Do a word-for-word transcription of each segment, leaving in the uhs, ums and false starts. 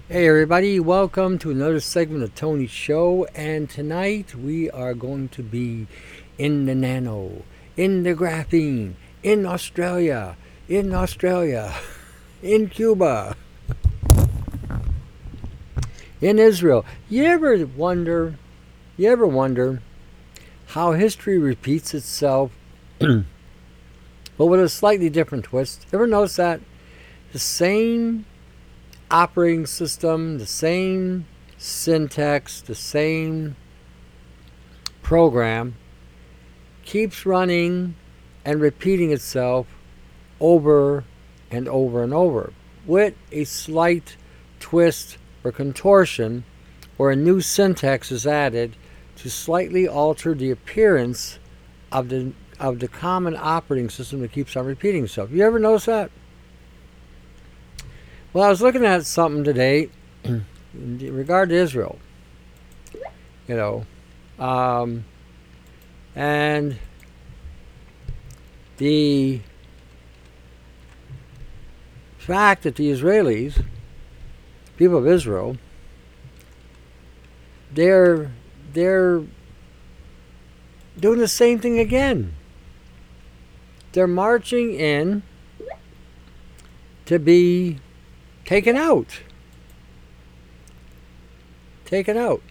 Hey everybody, welcome to another segment of Tony's Show, and tonight we are going to be in the nano, in the graphene, in Australia, in Australia, in Cuba, in Israel. You ever wonder, you ever wonder how history repeats itself, but with a slightly different twist? Ever notice that? The same operating system, the same syntax, the same program keeps running and repeating itself over and over and over with a slight twist or contortion, or a new syntax is added to slightly alter the appearance of the of the common operating system that keeps on repeating itself. You ever notice that? Well, I was looking at something today in regard to Israel, you know, um, and the fact that the Israelis, people of Israel, they're they're doing the same thing again. They're marching in to be taken out. Taken out.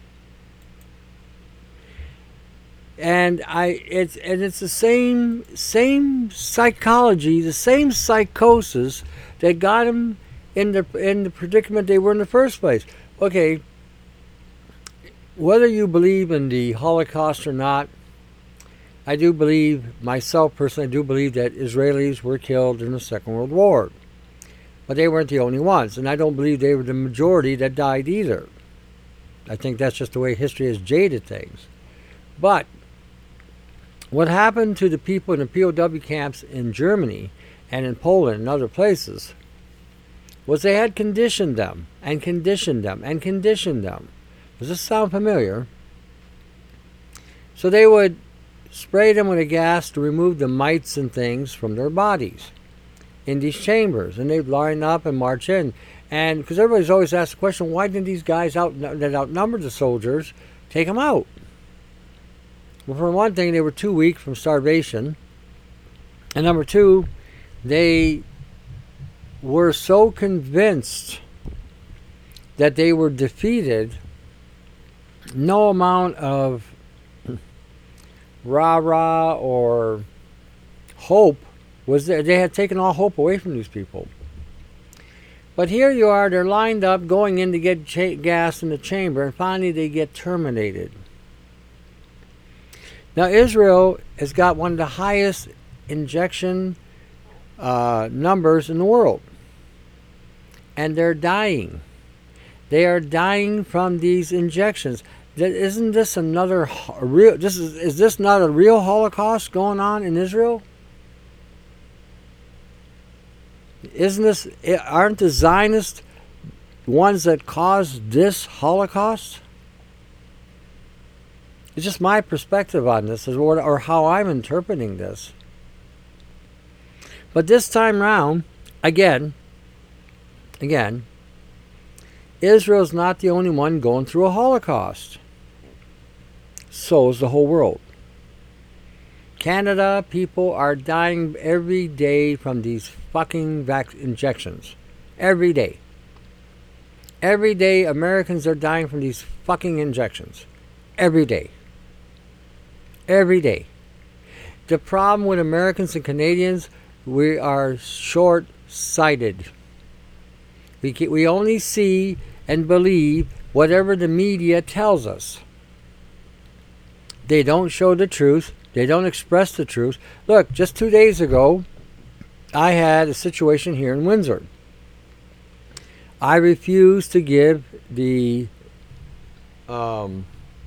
And I it's and it's the same same psychology, the same psychosis that got them in the in the predicament they were in the first place. Okay, whether you believe in the Holocaust or not, I do believe, myself personally, I do believe that Israelis were killed in the Second World War. But they weren't the only ones, and I don't believe they were the majority that died either. I think that's just the way history has jaded things. But what happened to the people in the P O W camps in Germany and in Poland and other places was they had conditioned them and conditioned them and conditioned them. Does this sound familiar? So they would spray them with a gas to remove the mites and things from their bodies in these chambers, and they'd line up and march in. And because everybody's always asked the question, why didn't these guys out that outnumbered the soldiers take them out? Well, for one thing, they were too weak from starvation, and number two, they were so convinced that they were defeated, no amount of rah-rah or hope was there. They had taken all hope away from these people. But here you are, they're lined up going in to get cha- gas in the chamber, and finally they get terminated. Now Israel has got one of the highest injection uh, numbers in the world, and they're dying. They are dying from these injections. Isn't this another real? This is is this not a real Holocaust going on in Israel? Isn't this, aren't the Zionists ones that caused this Holocaust? It's just my perspective on this, or, or how I'm interpreting this. But this time round, again, again, Israel's not the only one going through a Holocaust. So is the whole world. Canada, people are dying every day from these fucking vac- injections. Every day. Every day, Americans are dying from these fucking injections. Every day. Every day. The problem with Americans and Canadians, we are short-sighted. We, can, we only see and believe whatever the media tells us. They don't show the truth. They don't express the truth. Look, just two days ago, I had a situation here in Windsor. I refused to give the um,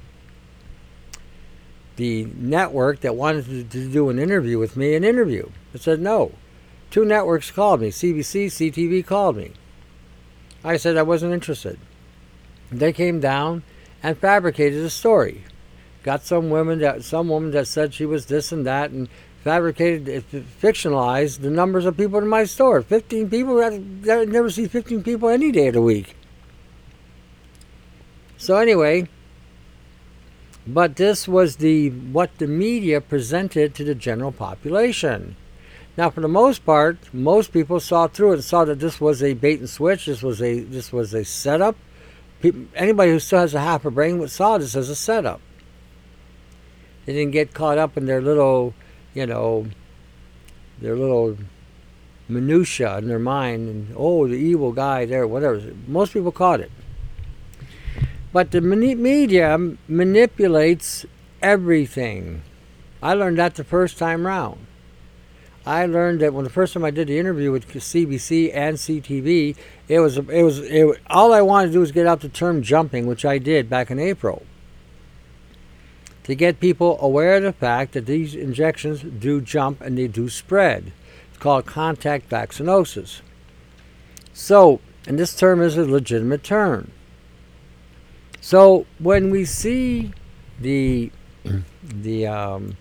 the network that wanted to, to do an interview with me an interview. I said no. Two networks called me. C B C, C T V called me. I said I wasn't interested. They came down and fabricated a story. Got some women that some woman that said she was this and that, and fabricated, fictionalized the numbers of people in my store. Fifteen people. I never see fifteen people any day of the week. So anyway, but this was the what the media presented to the general population. Now, for the most part, most people saw through it and saw that this was a bait and switch. This was a this was a setup. People, anybody who still has a half a brain saw this as a setup. They didn't get caught up in their little, you know, their little minutia in their mind, and oh, the evil guy there, whatever. Most people caught it. But the media manipulates everything. I learned that the first time round. I learned that when the first time I did the interview with C B C and C T V, it was it was it, all I wanted to do was get out the term jumping, which I did back in April, to get people aware of the fact that these injections do jump and they do spread. It's called contact vaccinosis. So, and this term is a legitimate term. So when we see the the um,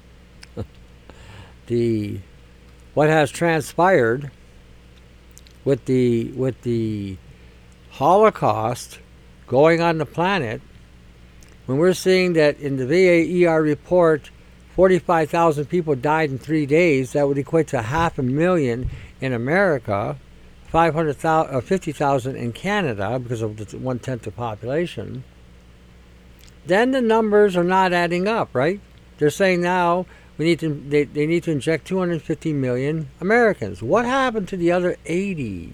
the what has transpired with the with the Holocaust going on the planet, when we're seeing that in the V A E R report, forty-five thousand people died in three days, that would equate to half a million in America, five hundred thousand, uh, fifty thousand in Canada because of the one-tenth of the population, then the numbers are not adding up, right? They're saying now we need to they, they need to inject two hundred fifty million Americans. What happened to the other eighty?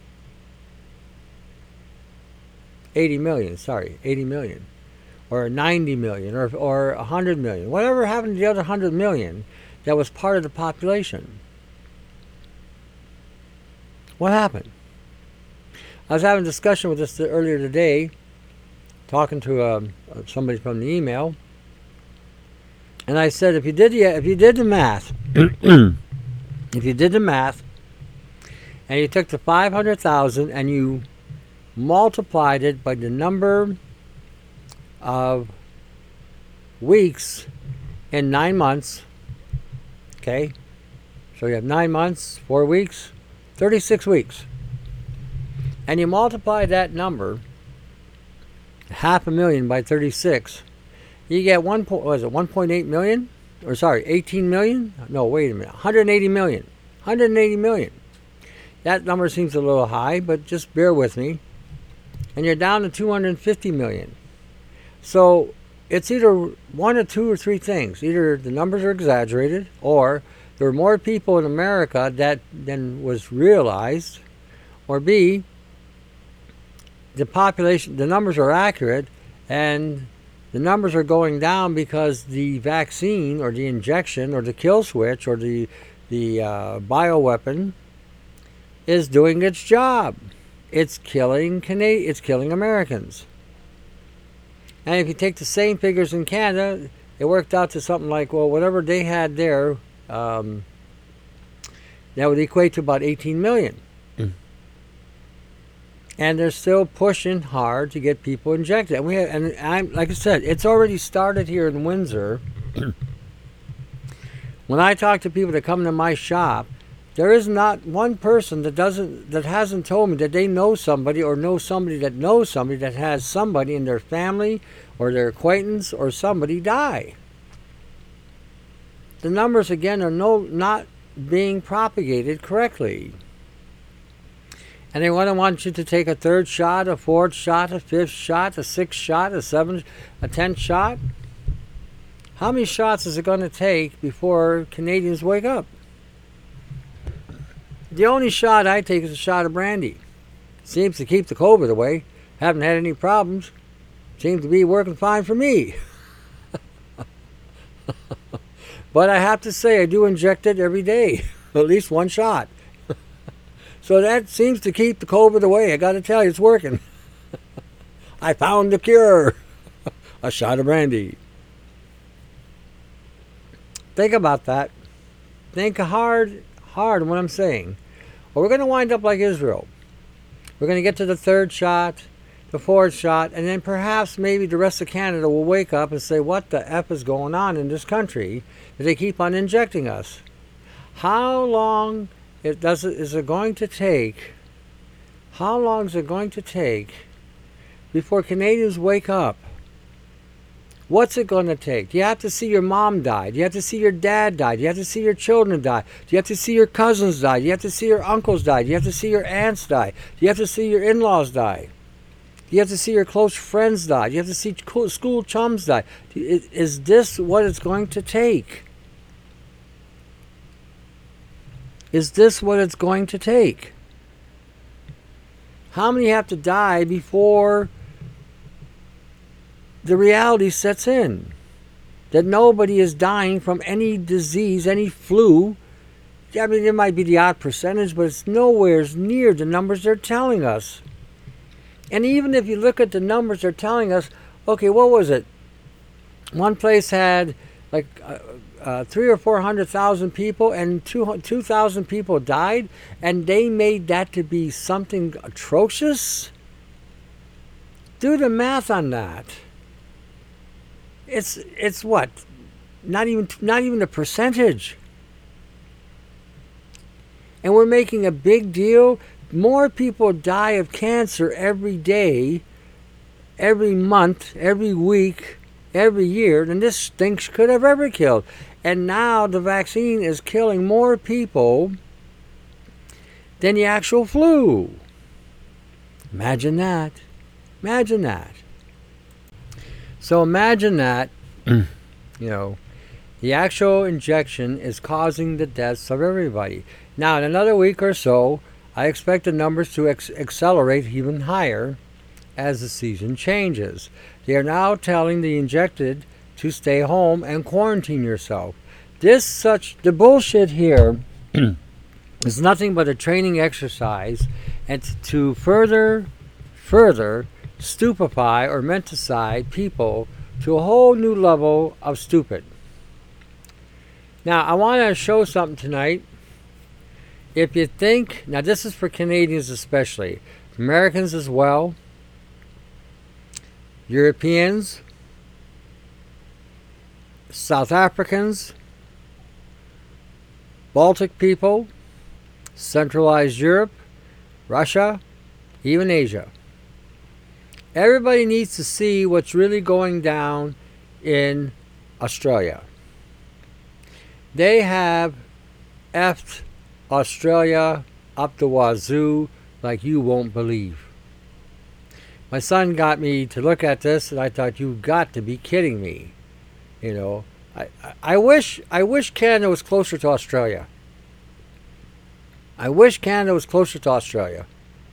eighty million, sorry, eighty million. Or ninety million, or or one hundred million. Whatever happened to the other one hundred million that was part of the population? What happened? I was having a discussion with this earlier today, talking to um, somebody from the email, and I said, if you did the if you did the math, if you did the math, and you took the five hundred thousand and you multiplied it by the number of weeks in nine months, okay, so you have nine months, four weeks, thirty-six weeks, and you multiply that number, half a million by thirty-six, you get one point, what is it, one point eight million, or sorry, eighteen million? No, wait a minute, one hundred eighty million, one hundred eighty million. That number seems a little high, but just bear with me, and you're down to two hundred fifty million. So it's either one or two or three things. Either the numbers are exaggerated, or there are more people in America that than was realized, or B, the population, the numbers are accurate, and the numbers are going down because the vaccine or the injection or the kill switch or the the uh, bioweapon is doing its job. It's killing Canadians. It's killing Americans. And if you take the same figures in Canada, it worked out to something like, well, whatever they had there, um, that would equate to about eighteen million. Mm. And they're still pushing hard to get people injected. And we have, and I'm like I said, it's already started here in Windsor. When I talk to people that come to my shop, there is not one person that doesn't that hasn't told me that they know somebody or know somebody that knows somebody that has somebody in their family or their acquaintance or somebody die. The numbers again are no not being propagated correctly. And they want to want you to take a third shot, a fourth shot, a fifth shot, a sixth shot, a seventh, a tenth shot. How many shots is it going to take before Canadians wake up? The only shot I take is a shot of brandy. Seems to keep the COVID away. Haven't had any problems. Seems to be working fine for me. But I have to say, I do inject it every day. At least one shot. So that seems to keep the COVID away. I got to tell you, it's working. I found the cure. A shot of brandy. Think about that. Think hard, hard on what I'm saying. Or we're going to wind up like Israel. We're going to get to the third shot, the fourth shot, and then perhaps maybe the rest of Canada will wake up and say, what the F is going on in this country that they keep on injecting us? How long it does it, is it going to take, how long is it going to take before Canadians wake up? What's it going to take? Do you have to see your mom die? Do you have to see your dad die? Do you have to see your children die? Do you have to see your cousins die? Do you have to see your uncles die? Do you have to see your aunts die? Do you have to see your in-laws die? Do you have to see your close friends die? Do you have to see school chums die? Is this what it's going to take? Is this what it's going to take? How many have to die before the reality sets in? That nobody is dying from any disease, any flu. I mean, it might be the odd percentage, but it's nowhere near the numbers they're telling us. And even if you look at the numbers they're telling us, okay, what was it? One place had like uh, uh, three or four hundred thousand people, and two two thousand people died, and they made that to be something atrocious. Do the math on that. It's it's what? Not even not even a percentage. And we're making a big deal. More people die of cancer every day, every month, every week, every year than this stink could have ever killed. And now the vaccine is killing more people than the actual flu. Imagine that. Imagine that. So imagine that, you know, the actual injection is causing the deaths of everybody. Now, in another week or so, I expect the numbers to ex- accelerate even higher as the season changes. They are now telling the injected to stay home and quarantine yourself. This such, the bullshit here is nothing but a training exercise and to further, further stupefy or menticize people to a whole new level of stupid. Now, I want to show something tonight. If you think, now this is for Canadians especially, Americans as well, Europeans, South Africans, Baltic people, Centralized Europe, Russia, even Asia. Everybody needs to see what's really going down in Australia. They have effed Australia up the wazoo like you won't believe. My son got me to look at this, and I thought, you've got to be kidding me. You know, I, I, I wish I wish Canada was closer to Australia. I wish Canada was closer to Australia.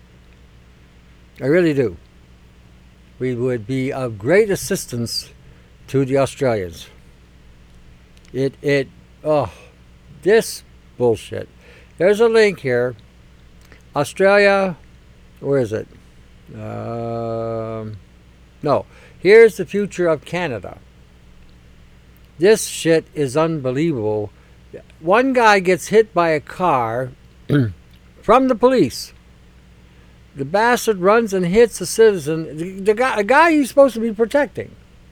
I really do. We would be of great assistance to the Australians. It, it, oh, this bullshit. There's a link here. Australia, where is it? Um, no. Here's the future of Canada. This shit is unbelievable. One guy gets hit by a car from the police. The bastard runs and hits a citizen, the, the guy, a guy he's supposed to be protecting.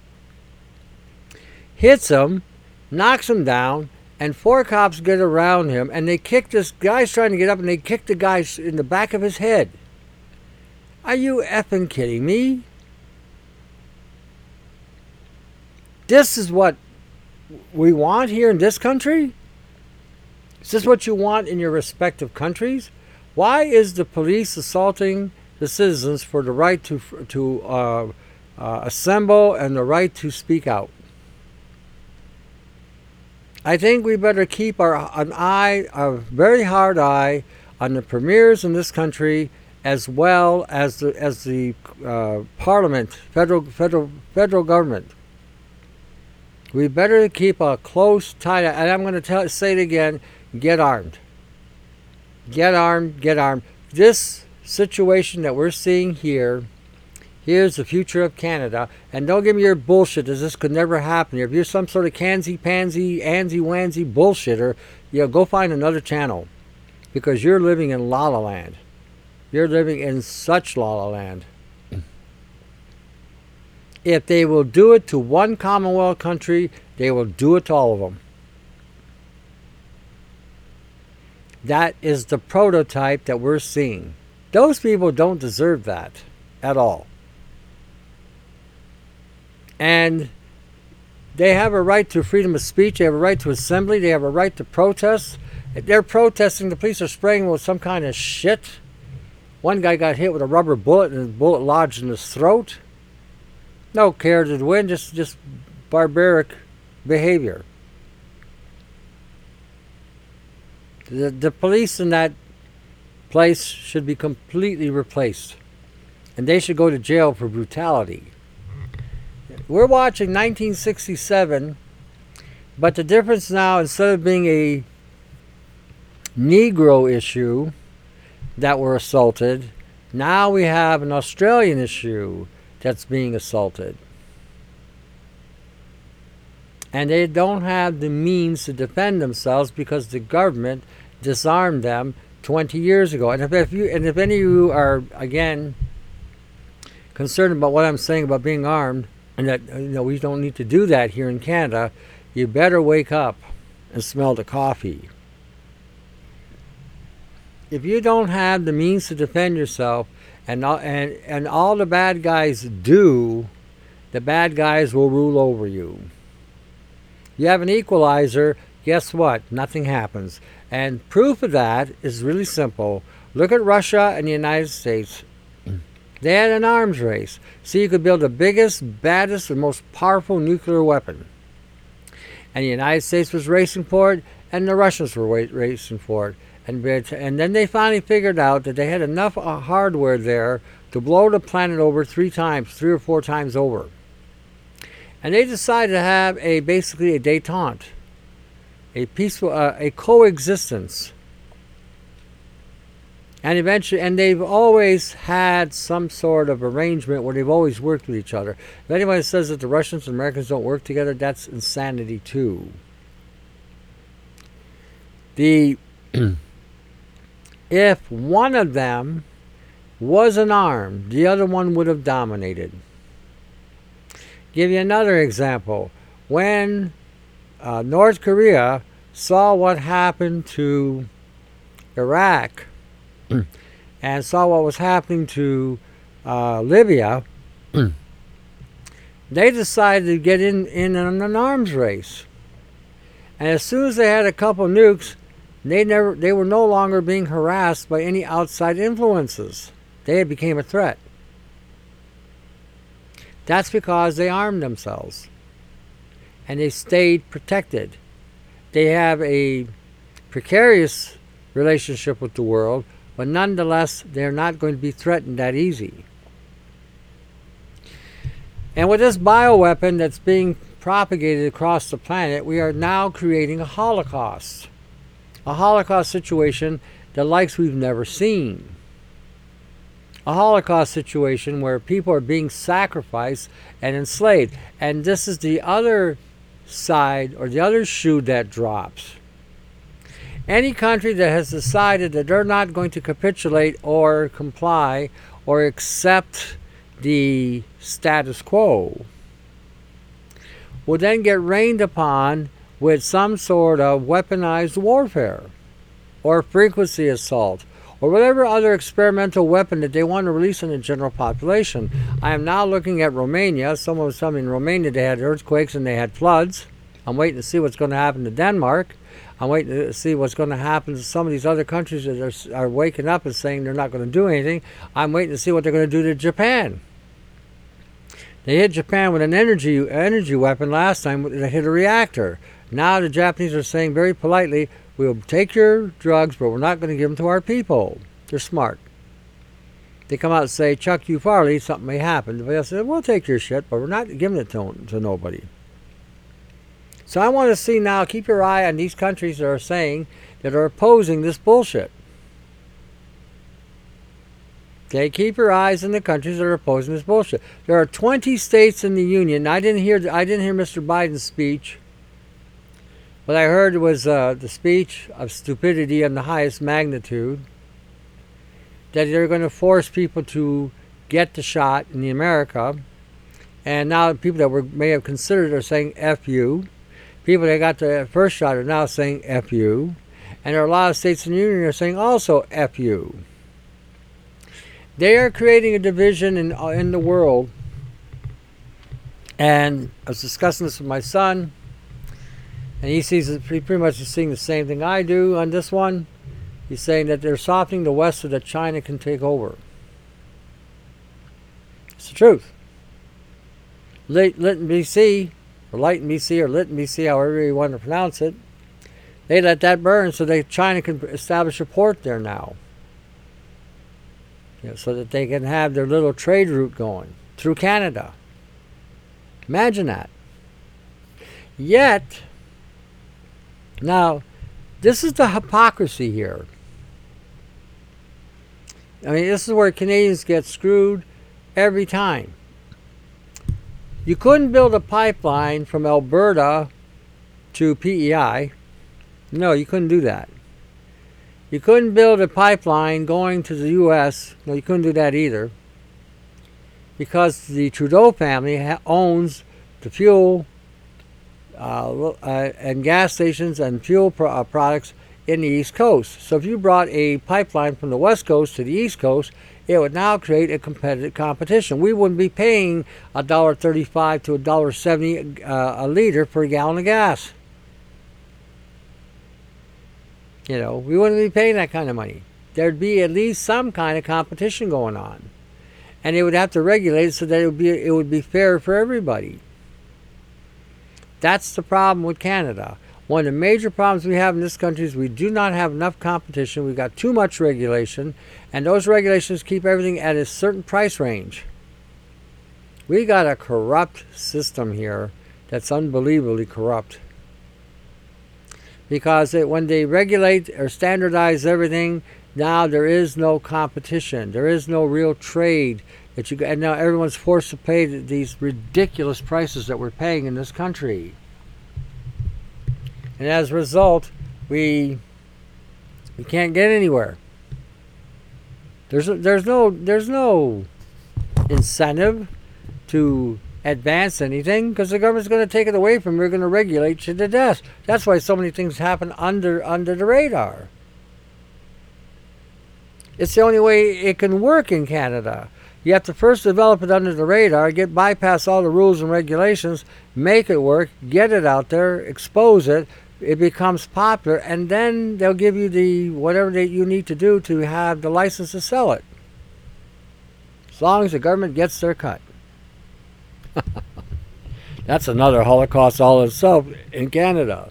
Hits him, knocks him down, and four cops get around him, and they kick this guy's trying to get up, and they kick the guy in the back of his head. Are you effing kidding me? This is what we want here in this country? Is this what you want in your respective countries? Why is the police assaulting the citizens for the right to to uh, uh, assemble and the right to speak out? I think we better keep our an eye, a very hard eye, on the premiers in this country, as well as the as the uh, Parliament, federal federal federal government. We better keep a close, tight, and I'm going to tell, say it again: get armed. Get armed, get armed. This situation that we're seeing here, here's the future of Canada. And don't give me your bullshit that this could never happen. If you're some sort of cansy-pansy, ansy-wansy bullshitter, you know, go find another channel. Because you're living in La La Land. You're living in such La La Land. If they will do it to one Commonwealth country, they will do it to all of them. That is the prototype that we're seeing. Those people don't deserve that at all. And they have a right to freedom of speech. They have a right to assembly. They have a right to protest. If they're protesting, the police are spraying them with some kind of shit. One guy got hit with a rubber bullet and the bullet lodged in his throat. No care to win, just, just barbaric behavior. The, the police in that place should be completely replaced. And they should go to jail for brutality. We're watching nineteen sixty-seven, but the difference now, instead of being a Negro issue that were assaulted, now we have an Australian issue that's being assaulted. And they don't have the means to defend themselves because the government disarmed them twenty years ago. And if, if you and if any of you are, again, concerned about what I'm saying about being armed, and that, you know, we don't need to do that here in Canada, you better wake up and smell the coffee. If you don't have the means to defend yourself, and all, and, and all the bad guys do, the bad guys will rule over you. You have an equalizer, guess what? Nothing happens. And proof of that is really simple. Look at Russia and the United States. They had an arms race. So you could build the biggest, baddest, and most powerful nuclear weapon. And the United States was racing for it, and the Russians were racing for it. And, and then they finally figured out that they had enough hardware there to blow the planet over three times, three or four times over. And they decided to have a basically a détente, a peaceful, uh, a coexistence. And eventually, and they've always had some sort of arrangement where they've always worked with each other. If anyone says that the Russians and Americans don't work together, that's insanity too. The if one of them wasn't armed, the other one would have dominated. Give you another example. When uh, North Korea saw what happened to Iraq and saw what was happening to uh, Libya, they decided to get in, in an arms race. And as soon as they had a couple nukes, they never they were no longer being harassed by any outside influences. They became a threat. That's because they armed themselves. And they stayed protected. They have a precarious relationship with the world, but nonetheless, they're not going to be threatened that easy. And with this bioweapon that's being propagated across the planet, we are now creating a Holocaust. A Holocaust situation the likes we've never seen. A Holocaust situation where people are being sacrificed and enslaved. And this is the other side, or the other shoe that drops. Any country that has decided that they're not going to capitulate or comply or accept the status quo will then get rained upon with some sort of weaponized warfare or frequency assault or whatever other experimental weapon that they want to release on the general population. I am now looking at Romania. Someone was telling me in Romania they had earthquakes and they had floods. I'm waiting to see what's going to happen to Denmark. I'm waiting to see what's going to happen to some of these other countries that are, are waking up and saying they're not going to do anything. I'm waiting to see what they're going to do to Japan. They hit Japan with an energy energy weapon last time. They hit a reactor. Now the Japanese are saying very politely, we'll take your drugs, but we're not going to give them to our people. They're smart. They come out and say, Chuck U. Farley, something may happen. They'll say, we'll take your shit, but we're not giving it to, to nobody. So I want to see now, keep your eye on these countries that are saying, that are opposing this bullshit. Okay, keep your eyes on the countries that are opposing this bullshit. There are twenty states in the union. I didn't hear, I didn't hear Mister Biden's speech. What I heard was uh, the speech of stupidity on the highest magnitude, that they're going to force people to get the shot in the America. And now people that were may have considered are saying F you. People that got the first shot are now saying F you. And there are a lot of states in the union that are saying also F you. They are creating a division in, uh, in the world And I was discussing this with my son, and he sees it, he pretty much is seeing the same thing I do on this one. He's saying that they're softening the West so that China can take over. It's the truth. Lytton, B C, or Lytton, B C, or Lytton, B C, however you want to pronounce it, they let that burn so that China can establish a port there now. You know, so that they can have their little trade route going through Canada. Imagine that. Yet, now, this is the hypocrisy here. I mean, this is where Canadians get screwed every time. You couldn't build a pipeline from Alberta to P E I. No, you couldn't do that. You couldn't build a pipeline going to the U S. No, you couldn't do that either. Because the Trudeau family ha- owns the fuel uh, uh, and gas stations and fuel pro- uh, products in the East Coast. So if you brought a pipeline from the West Coast to the East Coast, it would now create a competitive competition. We wouldn't be paying one dollar thirty-five to one dollar seventy uh, a liter per gallon of gas. You know, we wouldn't be paying that kind of money. There'd be at least some kind of competition going on. And they would have to regulate it so that it would be it would be fair for everybody. That's the problem with Canada. One of the major problems we have in this country is we do not have enough competition. We've got too much regulation, and those regulations keep everything at a certain price range. We got a corrupt system here that's unbelievably corrupt. Because it, when they regulate or standardize everything, now there is no competition. There is no real trade that you and now everyone's forced to pay these ridiculous prices that we're paying in this country. And as a result, we we can't get anywhere. There's there's no there's no incentive to advance anything because the government's going to take it away from you. We're going to regulate you to death. That's why so many things happen under under the radar. It's the only way it can work in Canada. You have to first develop it under the radar, get bypass all the rules and regulations, make it work, get it out there, expose it, it becomes popular, and then they'll give you the whatever that you need to do to have the license to sell it. As long as the government gets their cut. That's another Holocaust all itself in Canada.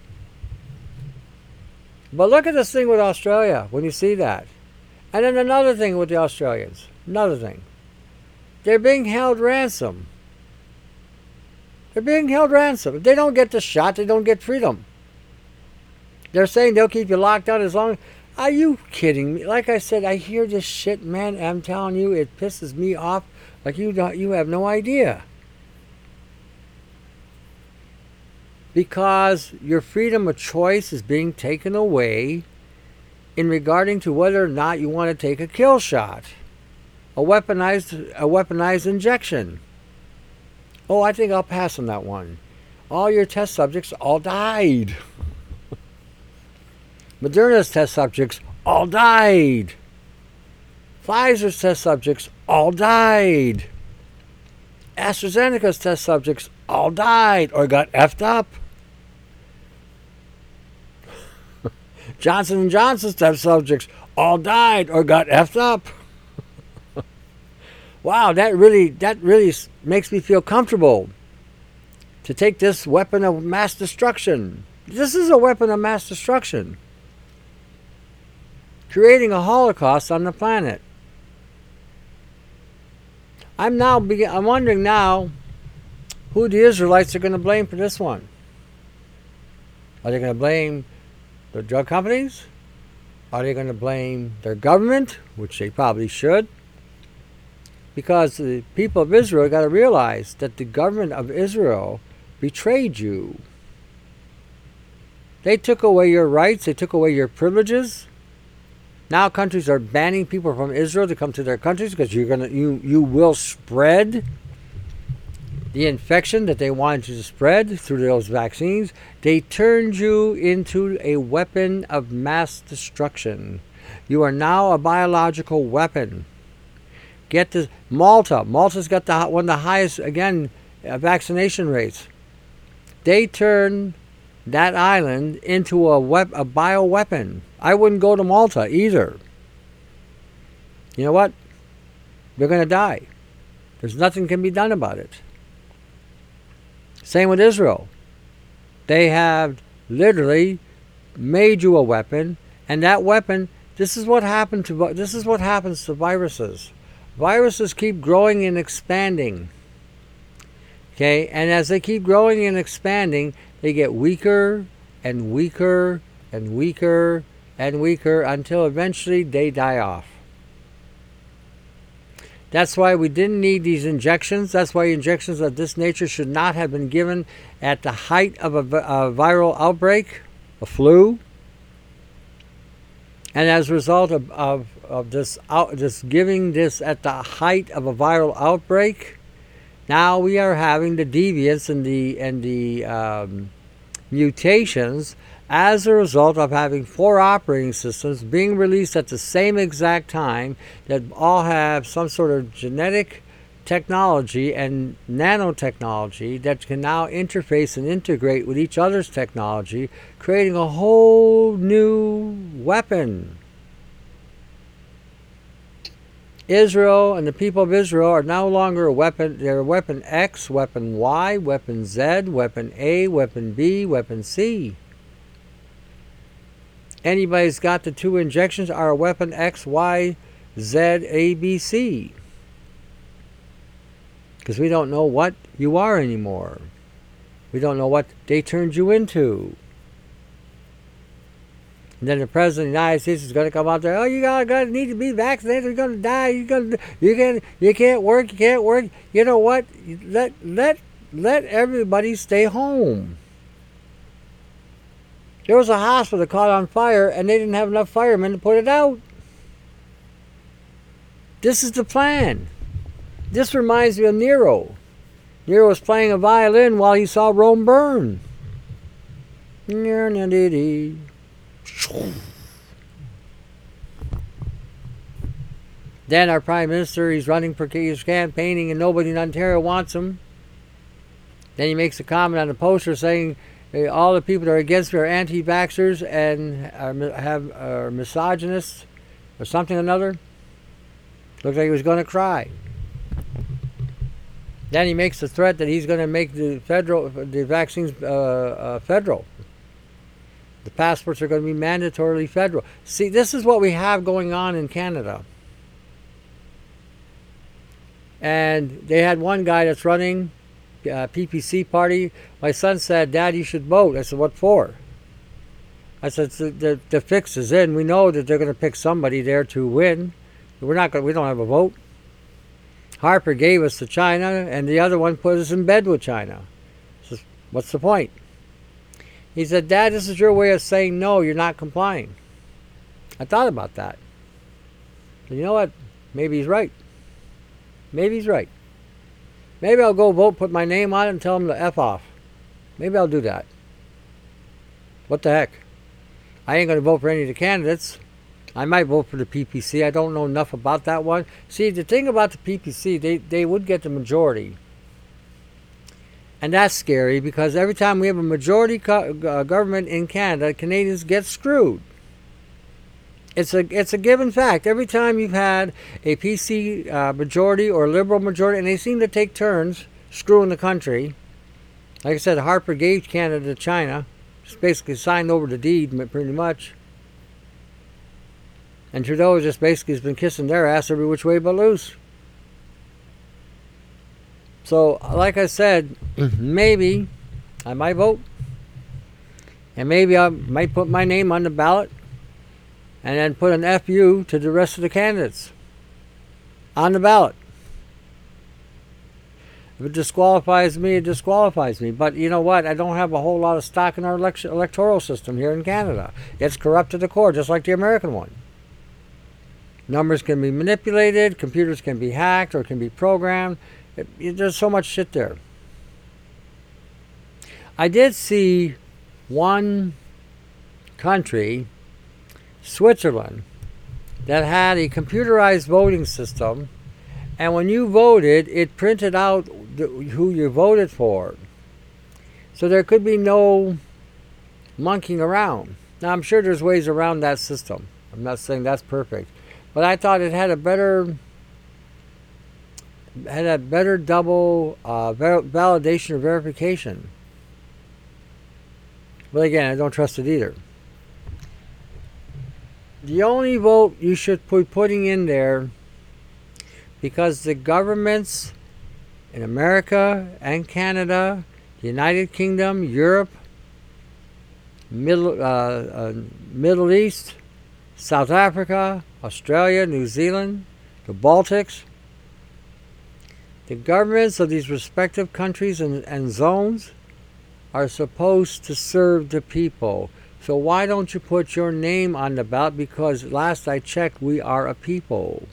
But look at this thing with Australia when you see that. And then another thing with the Australians. Another thing. They're being held ransom. They're being held ransom. If they don't get the shot, they don't get freedom. They're saying they'll keep you locked down as long. Are you kidding me? Like I said, I hear this shit, man. I'm telling you, it pisses me off like you don't, you have no idea. Because your freedom of choice is being taken away in regarding to whether or not you want to take a kill shot. A weaponized, a weaponized injection. Oh, I think I'll pass on that one. All your test subjects all died. Moderna's test subjects all died. Pfizer's test subjects all died. AstraZeneca's test subjects all died or got effed up. Johnson and Johnson's test subjects all died or got effed up. Wow, that really that really makes me feel comfortable to take this weapon of mass destruction. This is a weapon of mass destruction. Creating a Holocaust on the planet. I'm now begin, I'm wondering now who the Israelites are going to blame for this one. Are they going to blame the drug companies? Are they going to blame their government, which they probably should? Because the people of Israel got to realize that the government of Israel betrayed you. They took away your rights. They took away your privileges. Now countries are banning people from Israel to come to their countries because you're gonna you you will spread the infection that they wanted you to spread through those vaccines. They turned you into a weapon of mass destruction. You are now a biological weapon. Get this, Malta. Malta's got the one of the highest again uh, vaccination rates. They turned that island into a, wep- a bioweapon. I wouldn't go to Malta either. You know what? They're going to die. There's nothing can be done about it. Same with Israel. They have literally made you a weapon, and that weapon, this is what happened to this is what happens to viruses. Viruses keep growing and expanding. Okay, and as they keep growing and expanding, they get weaker and weaker and weaker and weaker until eventually they die off. That's why we didn't need these injections. That's why injections of this nature should not have been given at the height of a, a viral outbreak, a flu. And as a result of, of, of this, out, just giving this at the height of a viral outbreak, now we are having the deviants and the, and the um, mutations as a result of having four operating systems being released at the same exact time that all have some sort of genetic technology and nanotechnology that can now interface and integrate with each other's technology, creating a whole new weapon. Israel and the people of Israel are no longer a weapon. They're weapon X, weapon Y, weapon Z, weapon A, weapon B, weapon C. Anybody's got the two injections are a weapon X, Y, Z, A, B, C. Because we don't know what you are anymore. We don't know what they turned you into. And then the president of the United States is going to come out there. Oh, you gotta, gotta need to be vaccinated. You're going to die. You're going to, you can, you can't work. You can't work. You know what? Let let let everybody stay home. There was a hospital that caught on fire, and they didn't have enough firemen to put it out. This is the plan. This reminds me of Nero. Nero was playing a violin while he saw Rome burn. Then our prime minister, he's running for, he's campaigning, and nobody in Ontario wants him. Then he makes a comment on the poster saying, all the people that are against me are anti-vaxxers and are, have, are misogynists or something or another. Looked like he was going to cry. Then he makes the threat that he's going to make the federal, the vaccines uh, uh, federal. The passports are going to be mandatorily federal. See, this is what we have going on in Canada. And they had one guy that's running Uh, P P C party. My son said, Dad, you should vote. I said, what for? I said, the, the, the fix is in. We know that they're going to pick somebody there to win. We're not going. We don't have a vote. Harper gave us to China, and the other one put us in bed with China. So what's the point? He said, Dad, this is your way of saying no, you're not complying. I thought about that. And you know what? Maybe he's right. Maybe he's right. Maybe I'll go vote, put my name on it, and tell them to F off. Maybe I'll do that. What the heck? I ain't going to vote for any of the candidates. I might vote for the P P C. I don't know enough about that one. See, the thing about the P P C, they, they would get the majority. And that's scary because every time we have a majority co- uh, government in Canada, Canadians get screwed. It's a it's a given fact. Every time you've had a P C uh, majority or liberal majority, and they seem to take turns screwing the country. Like I said, Harper gave Canada to China. Just basically signed over the deed, pretty much. And Trudeau just basically has been kissing their ass every which way but loose. So, like I said, maybe I might vote. And maybe I might put my name on the ballot. And then put an F U to the rest of the candidates on the ballot. If it disqualifies me, it disqualifies me. But you know what? I don't have a whole lot of stock in our election, electoral system here in Canada. It's corrupt to the core, just like the American one. Numbers can be manipulated, computers can be hacked or can be programmed. It, it, there's so much shit there. I did see one country, Switzerland, that had a computerized voting system, and when you voted, it printed out the, who you voted for. So there could be no monkeying around. Now, I'm sure there's ways around that system. I'm not saying that's perfect. But I thought it had a better had a better double uh, validation or verification. But again, I don't trust it either. The only vote you should be putting in there, because the governments in America and Canada, the United Kingdom, Europe, Middle, uh, uh, Middle East, South Africa, Australia, New Zealand, the Baltics, the governments of these respective countries and, and zones are supposed to serve the people. So why don't you put your name on the ballot? Because last I checked, we are a people.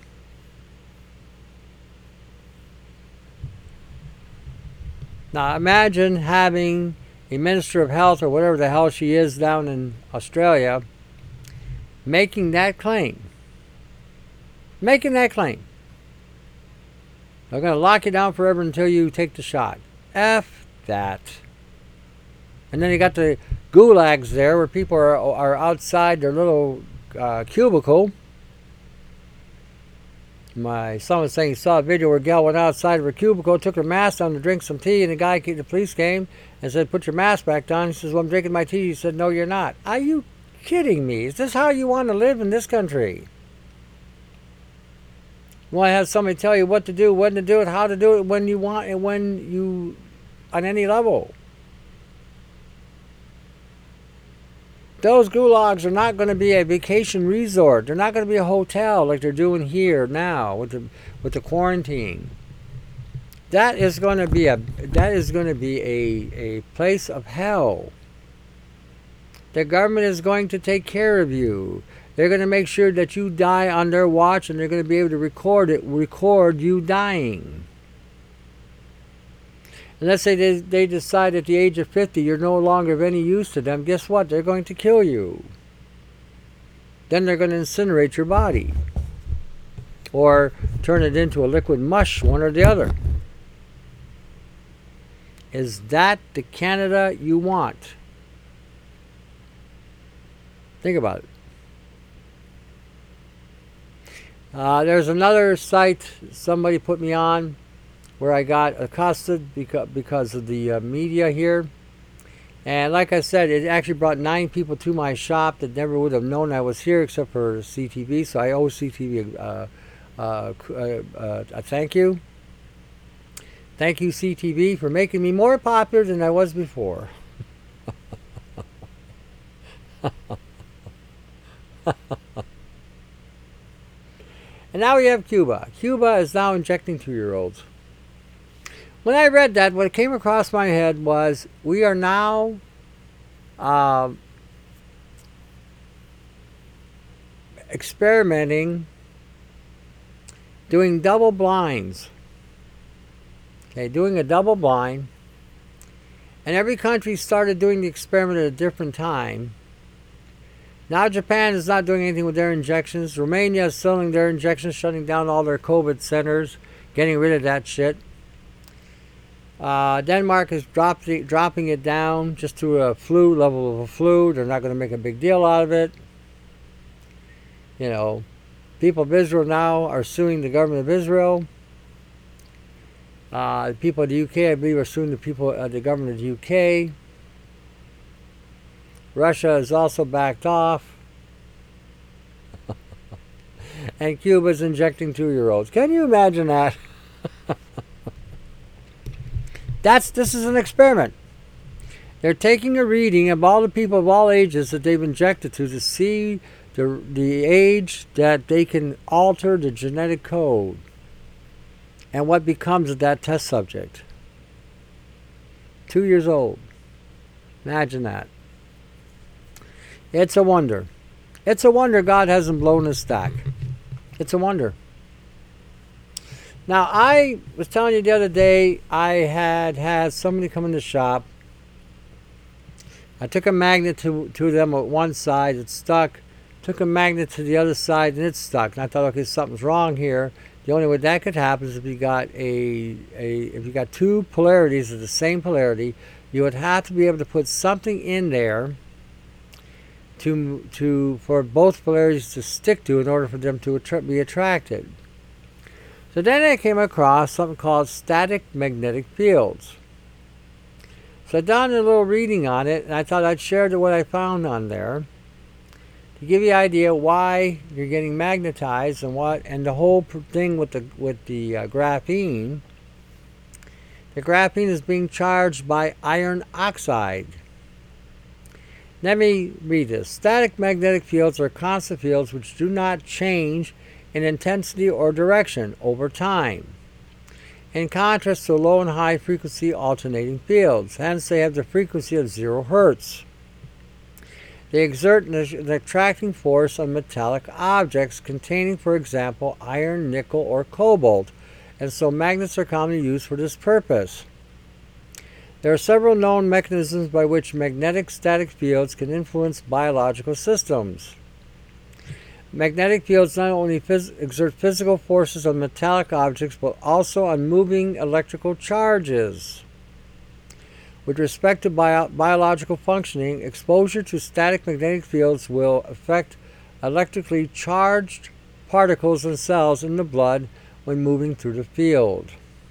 Now imagine having a Minister of Health or whatever the hell she is down in Australia making that claim. Making that claim. They're going to lock you down forever until you take the shot. F that. And then you got the gulags there where people are, are outside their little uh, cubicle. My son was saying he saw a video where a gal went outside of her cubicle, took her mask on to drink some tea, and the guy, the police came and said, "Put your mask back on." He says, "Well, I'm drinking my tea." He said, "No, you're not." Are you kidding me? Is this how you want to live in this country? You want to have somebody tell you what to do, when to do it, how to do it, when you want, and when you, on any level. Those gulags are not going to be a vacation resort. They're not going to be a hotel like they're doing here now with the with the quarantine. That is going to be a that is going to be a, a place of hell. The government is going to take care of you. They're going to make sure that you die on their watch, and they're going to be able to record it, record you dying. And let's say they, they decide at the age of fifty you're no longer of any use to them. Guess what? They're going to kill you. Then they're going to incinerate your body. Or turn it into a liquid mush, one or the other. Is that the Canada you want? Think about it. Uh, there's another site somebody put me on where I got accosted because, because of the uh, media here. And like I said, it actually brought nine people to my shop that never would have known I was here except for C T V. So I owe C T V uh, uh, uh, uh, a thank you. Thank you, C T V, for making me more popular than I was before. And now we have Cuba. Cuba is now injecting two-year-olds. When I read that, what came across my head was we are now uh, experimenting, doing double blinds. Okay, doing a double blind. And every country started doing the experiment at a different time. Now Japan is not doing anything with their injections. Romania is selling their injections, shutting down all their COVID centers, getting rid of that shit. Uh, Denmark is dropped the, dropping it down just to a flu level of a flu. They're not going to make a big deal out of it. You know, people of Israel now are suing the government of Israel. Uh, the people of the U K, I believe, are suing the people of uh, the government of the U K. Russia has also backed off. And Cuba is injecting two-year-olds. Can you imagine that? That's this is an experiment. They're taking a reading of all the people of all ages that they've injected to to see the the age that they can alter the genetic code and what becomes of that test subject. Two years old. Imagine that. It's a wonder. It's a wonder God hasn't blown his stack. It's a wonder. Now, I was telling you the other day, I had had somebody come in the shop. I took a magnet to, to them at one side, it stuck. Took a magnet to the other side, and it stuck. And I thought, okay, something's wrong here. The only way that could happen is if you got a, a if you got two polarities of the same polarity, you would have to be able to put something in there to to for both polarities to stick to in order for them to attra- be attracted. So then I came across something called static magnetic fields. So I done a little reading on it, and I thought I'd share what I found on there to give you an idea why you're getting magnetized and what, and the whole thing with the with the uh, graphene. The graphene is being charged by iron oxide. Let me read this. Static magnetic fields are constant fields which do not change in intensity or direction over time, in contrast to low and high frequency alternating fields. Hence, they have the frequency of zero hertz. They exert an attracting force on metallic objects containing, for example, iron, nickel, or cobalt, and so magnets are commonly used for this purpose. There are several known mechanisms by which magnetic static fields can influence biological systems. Magnetic fields not only phys- exert physical forces on metallic objects, but also on moving electrical charges. With respect to bio- biological functioning, exposure to static magnetic fields will affect electrically charged particles and cells in the blood when moving through the field.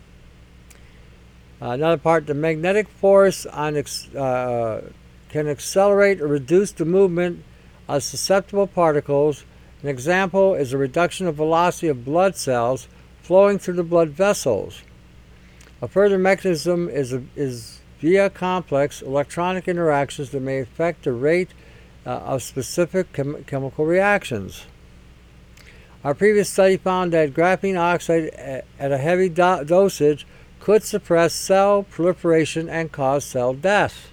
Uh, another part, the magnetic force on ex- uh, can accelerate or reduce the movement of susceptible particles. An example is a reduction of velocity of blood cells flowing through the blood vessels. A further mechanism is, a, is via complex electronic interactions that may affect the rate uh, of specific chem- chemical reactions. Our previous study found that graphene oxide at a heavy do- dosage could suppress cell proliferation and cause cell death.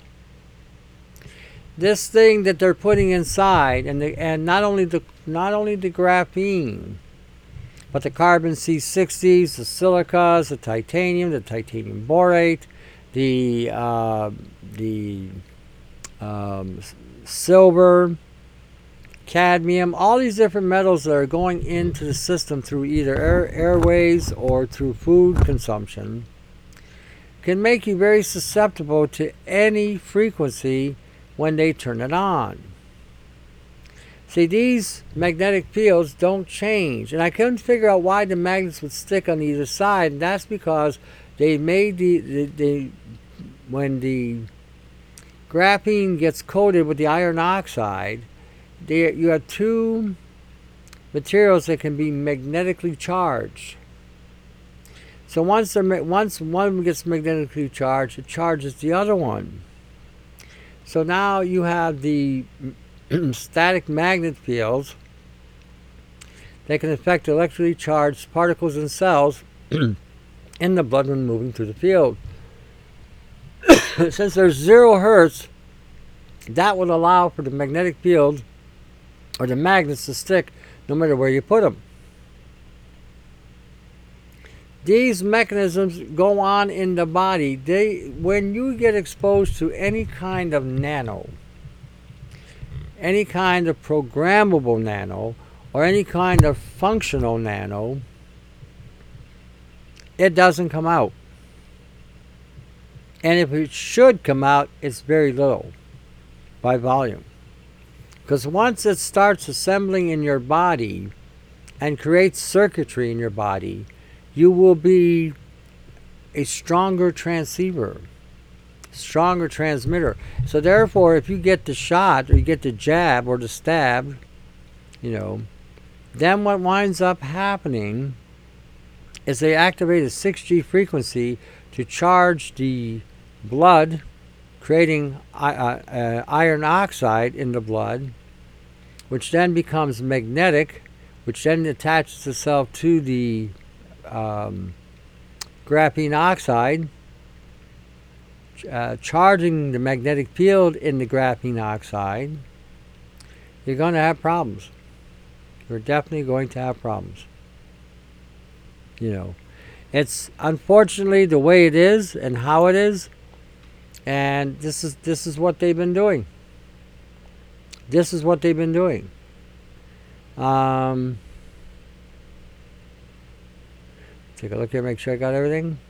This thing that they're putting inside, and the, and not only the not only the graphene, but the carbon C sixties, the silicas, the titanium, the titanium borate, the uh, the um, silver, cadmium, all these different metals that are going into the system through either air, airways or through food consumption can make you very susceptible to any frequency when they turn it on. See, these magnetic fields don't change, and I couldn't figure out why the magnets would stick on either side, and that's because they made the, the, the when the graphene gets coated with the iron oxide, they, you have two materials that can be magnetically charged. So once, once one gets magnetically charged, it charges the other one. So now you have the static magnet fields that can affect electrically charged particles and cells in the blood when moving through the field. Since there's zero hertz, that would allow for the magnetic field or the magnets to stick no matter where you put them. These mechanisms go on in the body. They, when you get exposed to any kind of nano, any kind of programmable nano, or any kind of functional nano, it doesn't come out. And if it should come out, it's very little by volume. Because once it starts assembling in your body and creates circuitry in your body, you will be a stronger transceiver, stronger transmitter. So therefore, if you get the shot or you get the jab or the stab, you know, then what winds up happening is they activate a six G frequency to charge the blood, creating uh, uh, iron oxide in the blood, which then becomes magnetic, which then attaches itself to the um, graphene oxide, uh, charging the magnetic field in the graphene oxide. You're going to have problems. You're definitely going to have problems. You know, it's unfortunately the way it is and how it is, and this is this is what they've been doing. This is what they've been doing. Um, Take a look here, make sure I got everything.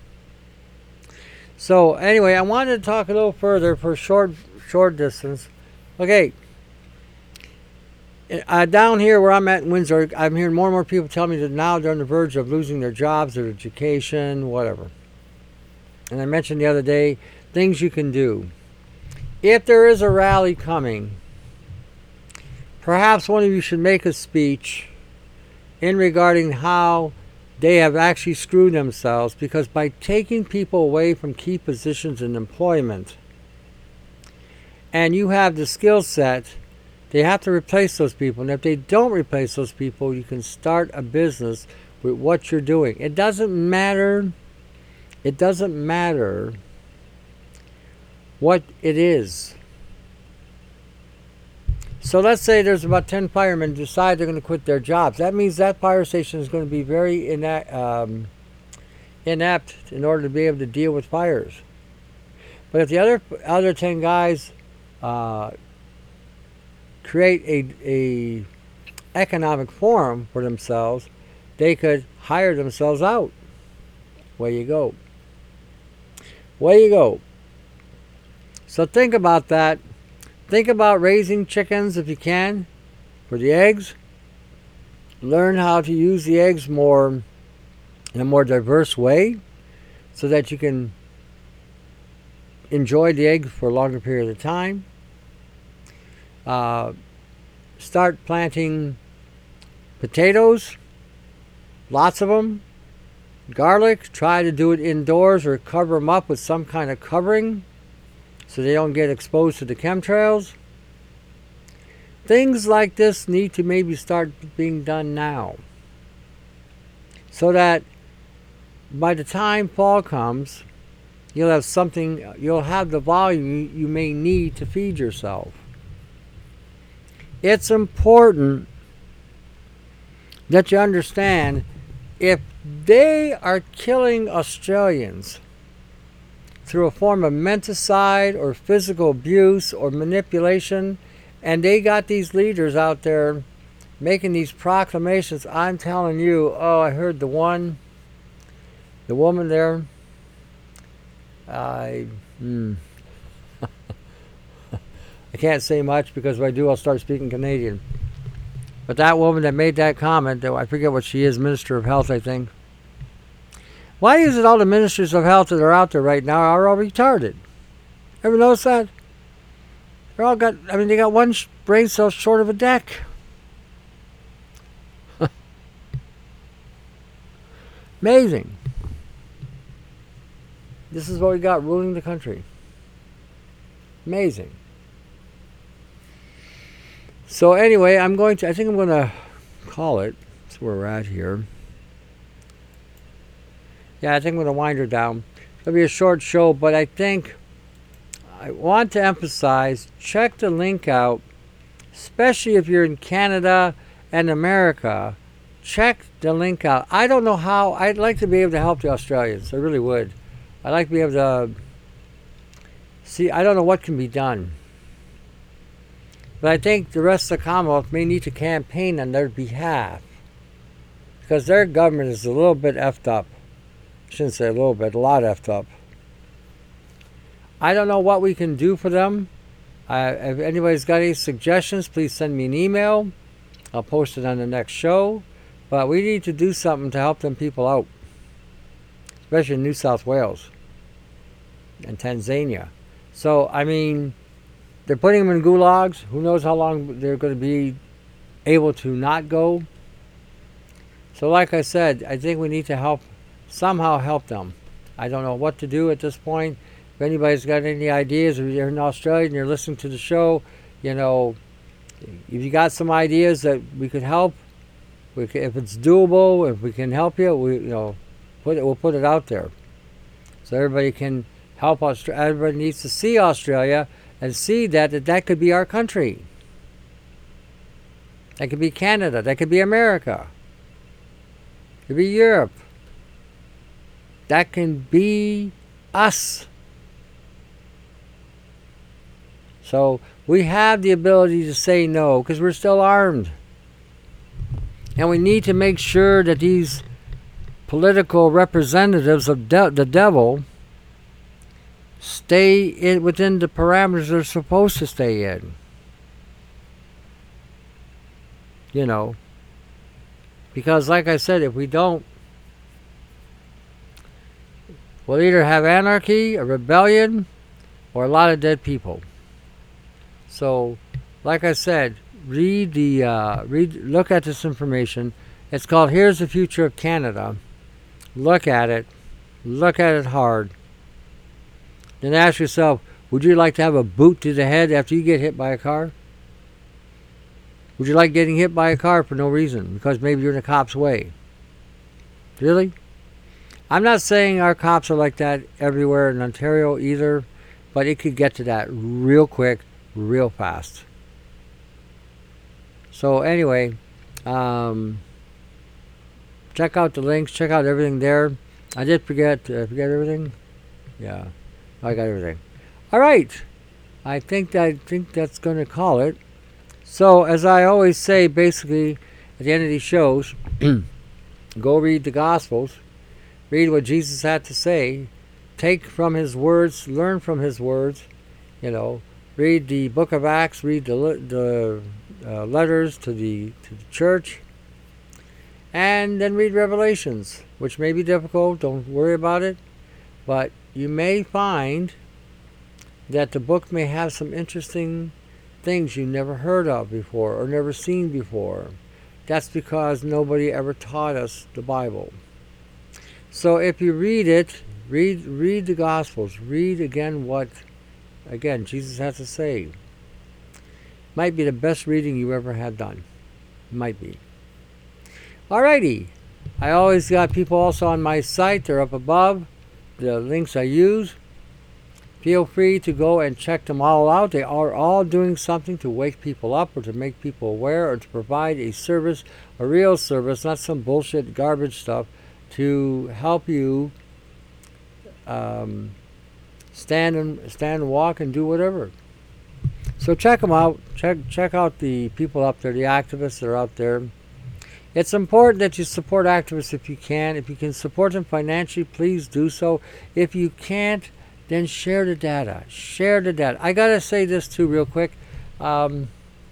So anyway, I wanted to talk a little further for short short distance. Okay. Uh, down here where I'm at in Windsor, I'm hearing more and more people tell me that now they're on the verge of losing their jobs, their education, whatever. And I mentioned the other day, things you can do. If there is a rally coming, perhaps one of you should make a speech in regarding how they have actually screwed themselves, because by taking people away from key positions in employment, and you have the skill set, they have to replace those people. And if they don't replace those people, you can start a business with what you're doing. It doesn't matter. It doesn't matter what it is. So let's say there's about ten firemen who decide they're going to quit their jobs. That means that fire station is going to be very inept, um, inept in order to be able to deal with fires. But if the other other ten guys uh, create a, a economic forum for themselves, they could hire themselves out. Way you go. Way you go. So think about that. Think about raising chickens if you can for the eggs. Learn how to use the eggs more in a more diverse way so that you can enjoy the egg for a longer period of time. Uh, start planting potatoes, lots of them. Garlic, try to do it indoors or cover them up with some kind of covering so they don't get exposed to the chemtrails. Things like this need to maybe start being done now, so that by the time fall comes, you'll have something, you'll have the volume you may need to feed yourself. It's important that you understand, if they are killing Australians through a form of menticide or physical abuse or manipulation, and they got these leaders out there making these proclamations, I'm telling you, oh, I heard the one, the woman there, I, hmm. I can't say much, because if I do, I'll start speaking Canadian. But that woman that made that comment, I forget what she is, Minister of Health, I think. Why is it all the ministers of health that are out there right now are all retarded? Ever notice that? They're all got, I mean, they got one brain cell short of a deck. Amazing. This is what we got ruling the country. Amazing. So anyway, I'm going to, I think I'm going to call it. That's where we're at here. Yeah, I think I'm going to wind her down. It'll be a short show, but I think I want to emphasize, check the link out, especially if you're in Canada and America. Check the link out. I don't know how. I'd like to be able to help the Australians. I really would. I'd like to be able to see. I don't know what can be done. But I think the rest of the Commonwealth may need to campaign on their behalf, because their government is a little bit effed up. I shouldn't say a little bit, a lot effed up. I don't know what we can do for them. Uh, if anybody's got any suggestions, please send me an email. I'll post it on the next show. But we need to do something to help them people out, especially in New South Wales and Tanzania. So, I mean, they're putting them in gulags. Who knows how long they're going to be able to not go. So like I said, I think we need to help, somehow help them. I don't know what to do at this point. If anybody's got any ideas, or you're in Australia and you're listening to the show, you know, if you got some ideas that we could help, we can, if it's doable, if we can help you, we, you know, put it, we'll put it out there. So everybody can help Australia. Everybody needs to see Australia and see that, that that could be our country. That could be Canada. That could be America. It could be Europe. That can be us. So we have the ability to say no, because we're still armed. And we need to make sure that these political representatives of de- the devil stay in within the parameters they're supposed to stay in. You know, because like I said, if we don't, we'll either have anarchy, a rebellion, or a lot of dead people. So, like I said, read the uh, read, look at this information. It's called "Here's the Future of Canada." Look at it, look at it hard. Then ask yourself: would you like to have a boot to the head after you get hit by a car? Would you like getting hit by a car for no reason because maybe you're in a cop's way? Really? I'm not saying our cops are like that everywhere in Ontario either, but it could get to that real quick, real fast. So anyway, um, check out the links, check out everything there. I did forget, did I forget everything? Yeah, I got everything. All right, I think that, I think that's going to call it. So as I always say, basically, at the end of these shows, go read the Gospels, read what Jesus had to say, take from his words, learn from his words, you know, read the book of Acts, read the, the uh, letters to the, to the church, and then read Revelations, which may be difficult, don't worry about it, but you may find that the book may have some interesting things you never heard of before or never seen before. That's because nobody ever taught us the Bible. So if you read it, read read the Gospels, read again what, again, Jesus has to say. Might be the best reading you ever had done. Might be. Alrighty. I always got people also on my site. They're up above. The links I use. Feel free to go and check them all out. They are all doing something to wake people up or to make people aware or to provide a service, a real service, not some bullshit garbage stuff, to help you um, stand and stand and walk and do whatever. So check them out. Check check out the people up there, the activists that are out there. It's important that you support activists if you can. If you can support them financially, please do so. If you can't, then share the data. Share the data. I gotta say this too real quick. Um,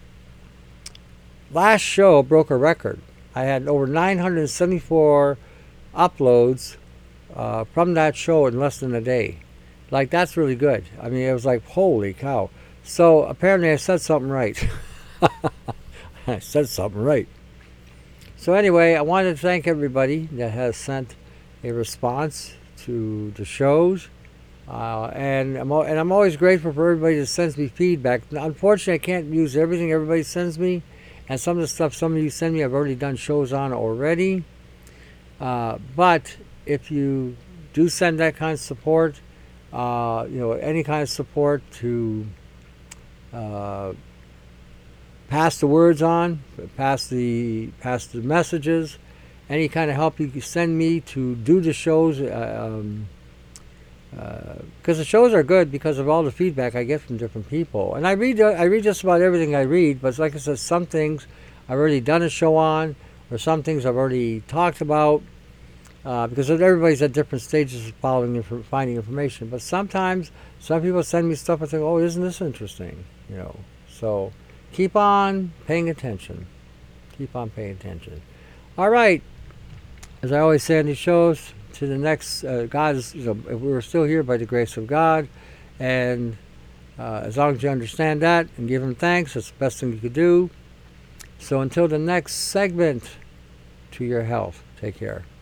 last show broke a record. I had over nine hundred seventy-four uploads uh, from that show in less than a day. Like, that's really good. I mean, it was like, holy cow. So apparently I said something right. I said something right. So anyway, I wanted to thank everybody that has sent a response to the shows. Uh, and, I'm, and I'm always grateful for everybody that sends me feedback. Unfortunately, I can't use everything everybody sends me. And some of the stuff some of you send me, I've already done shows on already. Uh, but if you do send that kind of support, uh, you know, any kind of support to uh, pass the words on, pass the pass the messages, any kind of help you can send me to do the shows, uh, um, because uh, the shows are good because of all the feedback I get from different people. And I read I read just about everything I read, but like I said, some things I've already done a show on, or some things I've already talked about, uh, because everybody's at different stages of following and finding information. But sometimes some people send me stuff and think, oh, isn't this interesting? You know, so keep on paying attention. Keep on paying attention. All right. As I always say on these shows, to the next, uh, God is, you know, we're still here by the grace of God. And uh, as long as you understand that and give Him thanks, that's the best thing you could do. So until the next segment, to your health. Take care.